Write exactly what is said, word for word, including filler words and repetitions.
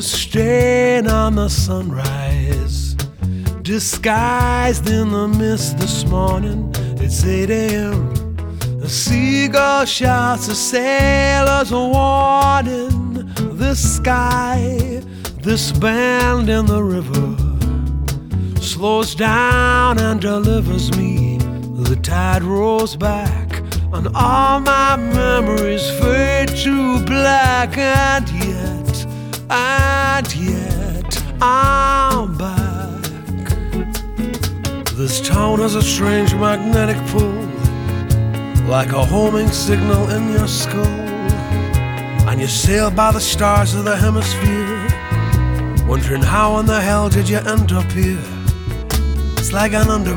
a stain on the sunrise, disguised in the mist this morning. It's eight a.m. A seagull shouts a sailor's warning. This sky, this bend in the river, slows down and delivers me. The tide rolls back and all my memories fade to black. And yet, and yet, I'm back. This town has a strange magnetic pull, like a homing signal in your skull. And you sail by the stars of the hemisphere, wondering how in the hell did you end up here. It's like an underground